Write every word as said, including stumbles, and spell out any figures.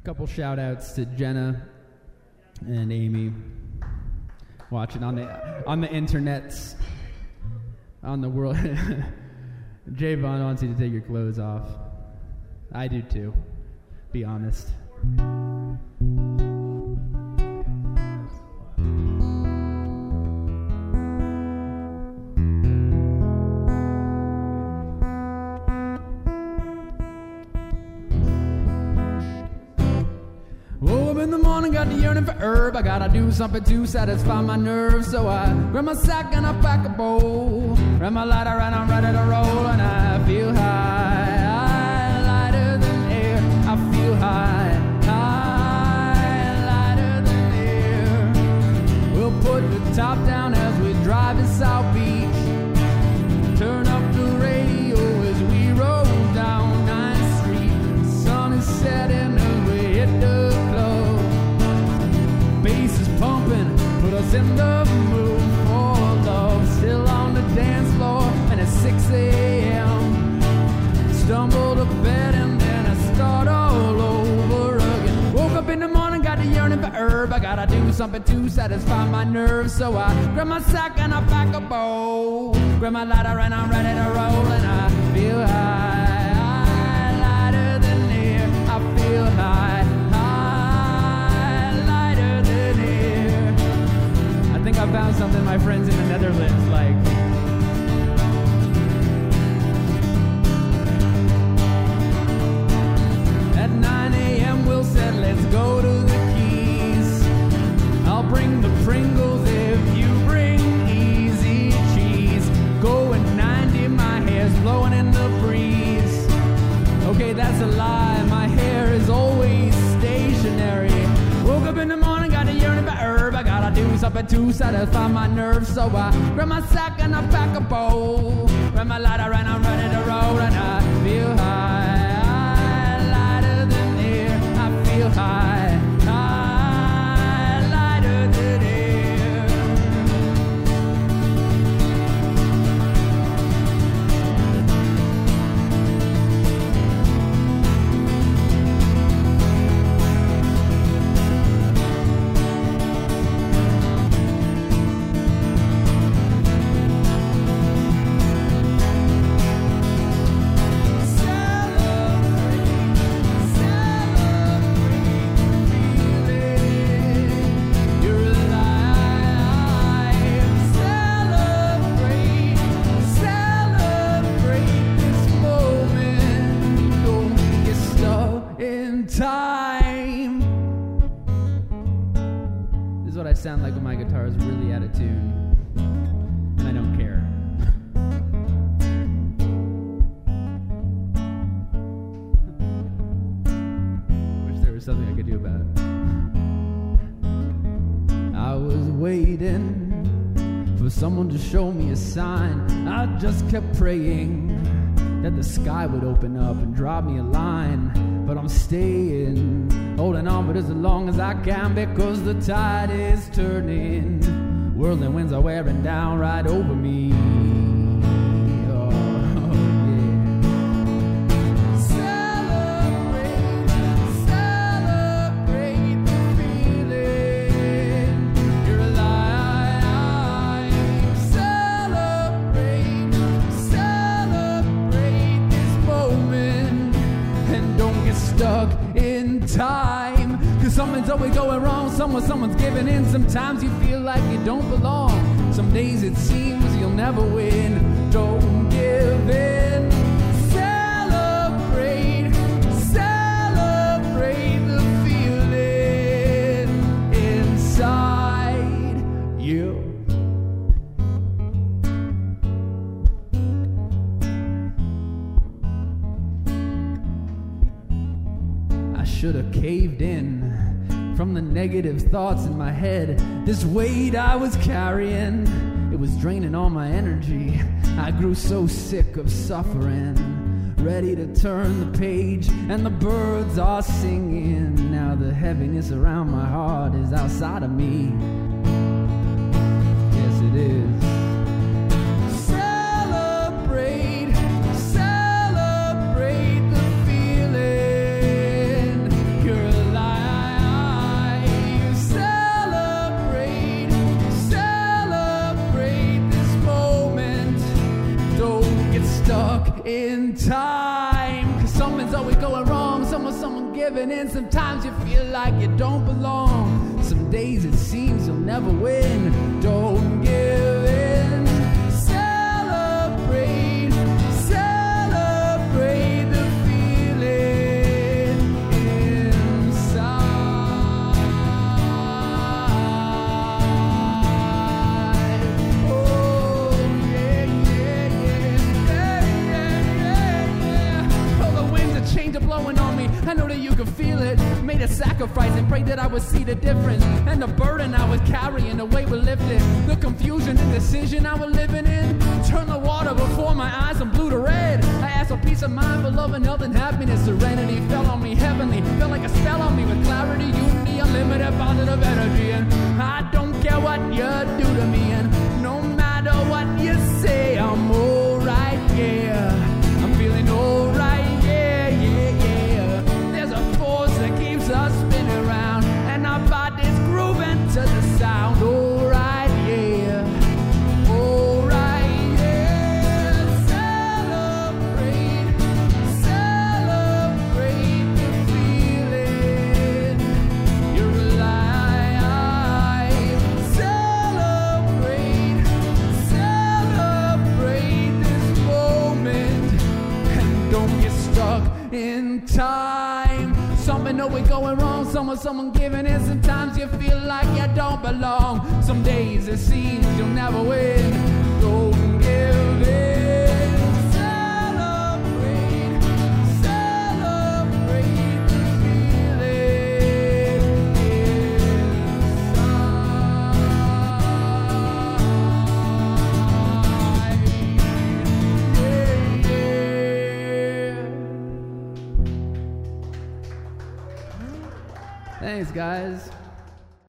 Couple shout outs to Jenna and Amy watching on the on the internets, on the world. Javon wants you to take your clothes off. I do too, be honest. In the morning, got the yearning for herb. I gotta do something to satisfy my nerves. So I grab my sack and I pack a bowl. Grab my lighter and I'm ready to roll. And I feel high, high, lighter than air. I feel high, high, lighter than air. We'll put the top down as we drive to South Beach. Turn up the radio as we roll down ninth Street. The sun is setting as we hit the pumping, put us in the mood for love. Still on the dance floor, and it's six a.m. Stumble to bed and then I start all over again. Woke up in the morning, got the yearning for herb. I gotta do something to satisfy my nerves. So I grab my sack and I pack a bowl. Grab my lighter and I'm ready to roll. And I feel high, high, lighter than air. I feel high. I think I found something my friends in the Netherlands like. At nine a.m. we'll said let's go to the Keys. I'll bring the Pringles if you bring easy cheese. Going ninety, my hair's blowing in the breeze. Okay, that's a lie, my hair is always stationary. Woke up in the morning, got a yearning for herb. I gotta do something to satisfy my nerves. So I grab my sack and I pack a bowl. Grab my lighter and I'm ready to roll. And I feel high, high, lighter than air. I feel high, high, lighter than air. Time. This is what I sound like when my guitar is really out of tune, and I don't care. Wish there was something I could do about it. I was waiting for someone to show me a sign. I just kept praying that the sky would open up and drop me a line. But I'm staying, holding on for as long as I can, because the tide is turning. Whirling winds are wearing down right over me. Oh, yeah. Celebrate, celebrate the feeling. You're alive. Celebrate, celebrate this moment. And don't get stuck in time, cause something's always going wrong somewhere, someone's giving in. Sometimes you feel like you don't belong. Some days it seems you'll never win. Don't give in. Celebrate, celebrate the feeling inside you. Should have caved in from the negative thoughts in my head. This weight I was carrying, it was draining all my energy. I grew so sick of suffering, ready to turn the page, and the birds are singing. Now the heaviness around my heart is outside of me. Yes, it is. Celebrate, celebrate the feeling. You're alive. time. Cause something's always going wrong. Someone, someone giving in. Sometimes you feel like you don't belong. Some days it seems you'll never win. Don't give in. Celebrate, celebrate the feeling inside. Oh, yeah, yeah, yeah, yeah, yeah, yeah. Oh, the winds of change are blowing on me. I know that you can feel it. Made a sacrifice and prayed that I would see the difference. And the burden I was carrying, the weight would lift it. The confusion and decision I was living in. Turn the water before my eyes from blue to red. I asked for peace of mind, for love and health and happiness. Serenity fell on me heavenly. Felt like a spell on me with clarity, unity, unlimited positive energy. And I don't care what you do to me. And no matter what you say, I'm alright, yeah. I'm feeling alright, yeah, yeah, yeah. There's a force that keeps us spinning around, and our bodies grooving to the sound. Alright, yeah. Alright, yeah. Celebrate, celebrate the feeling. You're alive. Celebrate, celebrate this moment. And don't get stuck in time. Something always going wrong. Someone, someone giving in. Sometimes you feel like you don't belong. Some days it seems you'll never win. Don't give in. Celebrate, celebrate the feeling inside. Yeah, yeah. Thanks, guys.